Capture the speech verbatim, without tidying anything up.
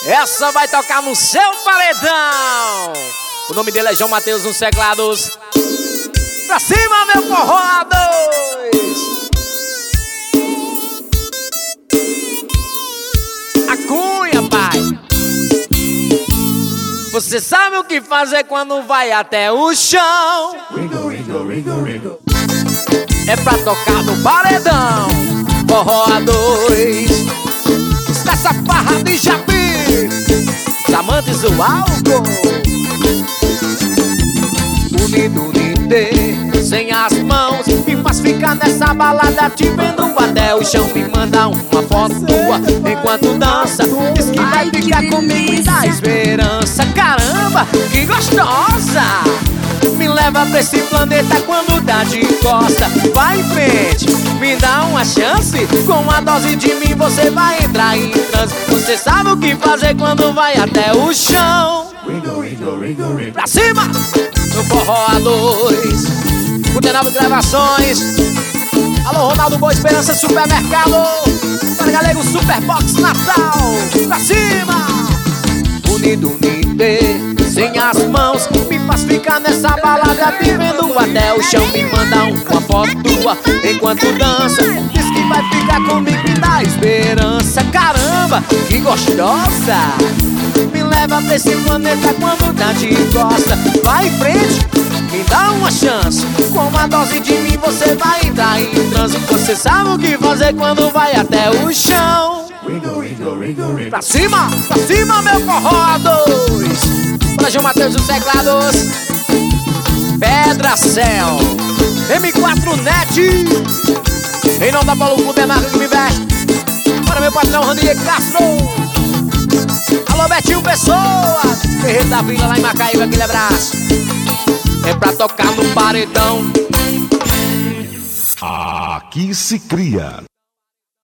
Essa vai tocar no seu paredão. O nome dele é João Matheus nos teclados. Pra cima, meu forró a dois. A cunha, pai. Você sabe o que fazer quando vai até o chão. Ringo, ringo, ringo, ringo. É pra tocar no paredão. Forró a dois. Essa farra de Japi, os amantes do álcool. Unido, unido, sem as mãos, me faz ficar nessa balada te vendo até o chão. Me manda uma foto tua enquanto dança. Diz que vai ficar comigo e dá esperança. Caramba, que gostosa! Me leva pra esse planeta quando dá de costa. Vai em frente, me dá uma chance. Com uma dose de mim você vai entrar em transe. Você sabe o que fazer quando vai até o chão. Ringo, ringo, ringo, ringo. Pra cima, no forró a dois. Gutenaldo Gravações. Alô, Ronaldo Boa Esperança Supermercado. Para Galego Superbox Natal. Pra cima. Unido, unido, sem as mãos, me faz ficar nessa balada te vendo até o chão. Me manda uma foto tua enquanto dança. Diz que vai ficar comigo e dá esperança. Caramba, que gostosa! Me leva pra esse planeta quando dá de costa. Vai em frente, me dá uma chance. Com uma dose de mim você vai entrar em transe. Você sabe o que fazer quando vai até o chão. Ringo, ringo, ringo, ringo. Pra cima, pra cima, meu forró a dois. Para João Matheus dos teclados. Pedra Céu M quatro Net. Em nome da Paulo Clube, é marca que me veste. Para meu patrão Randir Castro. Alô, Betinho Pessoa, Ferreiro da Vila lá em Macaíba, aquele abraço. É pra tocar no paredão. Aqui se cria.